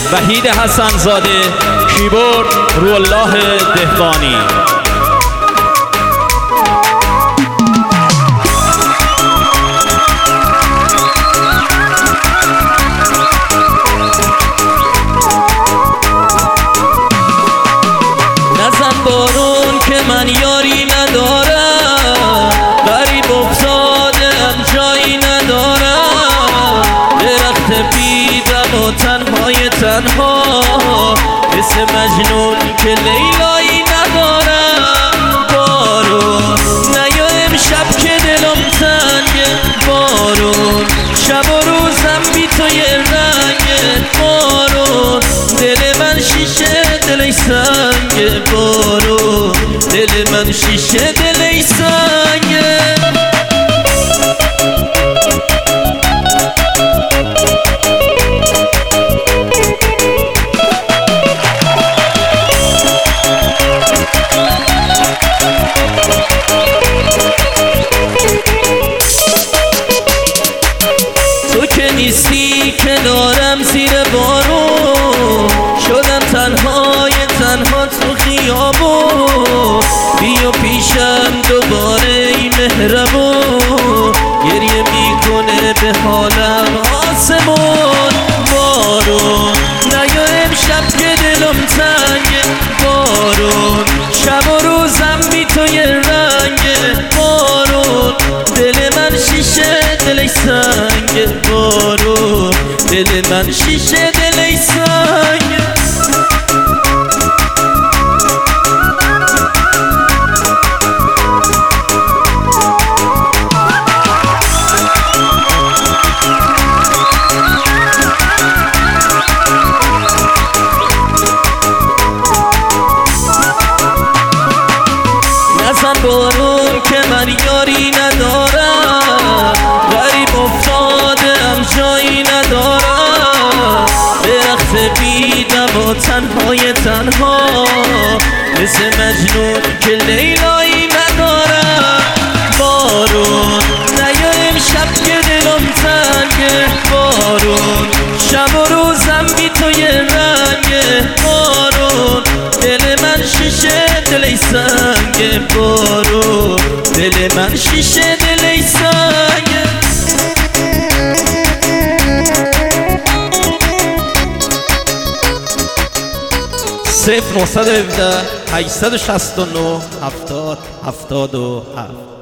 وحید حسن‌زاده، کیبورد روح‌الله دهقانی. نزن بارون که من یاری ندارم، غریب افتادم جایی ندارم، درخت بیدم و تنهای تنها، مثل مجنون که لیلایی ندارم. بارون نیا امشب که دلم تنگه، بارون شب و روزم بی تو یه رنگه، بارون دل من شیشه دل سنگه، بارون دل من شیشه دل سنگه. تو که نیستی کنارم زیر بارون، شدم تنهای تنها تو خیابون، بیا پیشم دوباره ای مهربون، گریه میکنه به حالم آسمون. بارون نیا امشب که دلم تنگه، بارون شب و روزم بی تو یه رنگه، بارون دل من شیشه دل سنگه، بارون دل من شیشه دل سنگه. نزن بارون که من یاری ندارم، غریب افتادم جایی ندارم، درخت بیدم و تنهای تنها، مثل مجنون که لیلایی ندارم. بارون نیا امشب که دلم تنگه، بارون شب و روزم بی تو یه رنگه، بارون دل من شیشه دل سنگه، بارون دل من شیشه دل سنگه. 0917 869 70 77